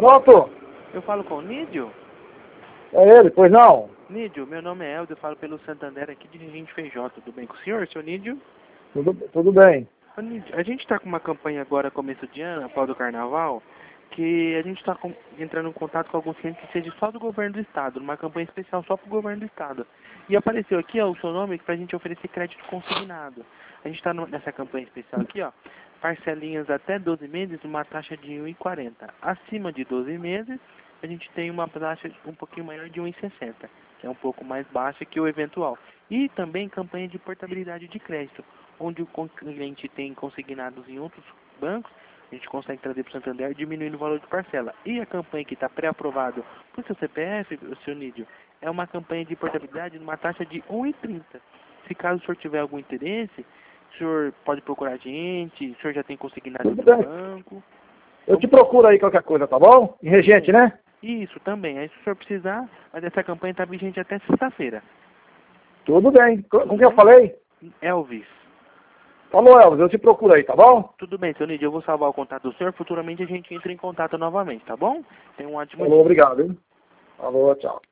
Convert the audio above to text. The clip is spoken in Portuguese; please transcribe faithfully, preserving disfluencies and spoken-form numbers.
Pronto? Eu falo com o Nídio? É ele, pois não? Nídio, meu nome é Helder, eu falo pelo Santander aqui, dirigente F J, tudo bem com o senhor, seu Nídio? Tudo, tudo bem. Ô, Nídio, a gente está com uma campanha agora, começo de ano, após o carnaval, que a gente está entrando em contato com alguns clientes que seja só do governo do estado, uma campanha especial só para o governo do estado. E apareceu aqui, ó, o seu nome para a gente oferecer crédito consignado. A gente está nessa campanha especial aqui, ó, parcelinhas até doze meses, uma taxa de um real e quarenta centavos. Acima de doze meses, a gente tem uma taxa um pouquinho maior de um real e sessenta centavos, que é um pouco mais baixa que o eventual. E também campanha de portabilidade de crédito, onde o cliente tem consignados em outros bancos, a gente consegue trazer para o Santander diminuindo o valor de parcela. E a campanha que está pré-aprovada para o seu C P F, o seu Nídio, é uma campanha de portabilidade numa taxa de um real e trinta centavos. Se caso o senhor tiver algum interesse, o senhor pode procurar a gente, o senhor já tem consignado em outro banco. Eu te procuro aí qualquer coisa, tá bom? Em Regente, né? Isso, também. Aí se o senhor precisar, mas essa campanha está vigente até sexta-feira. Tudo bem. Com Tudo quem bem? eu falei? Elvis. Falou, Elvis, eu te procuro aí, tá bom? Tudo bem, seu Nídio, eu vou salvar o contato do senhor, futuramente a gente entra em contato novamente, tá bom? Tenha um ótimo Falou, dia. obrigado, hein? Falou, tchau.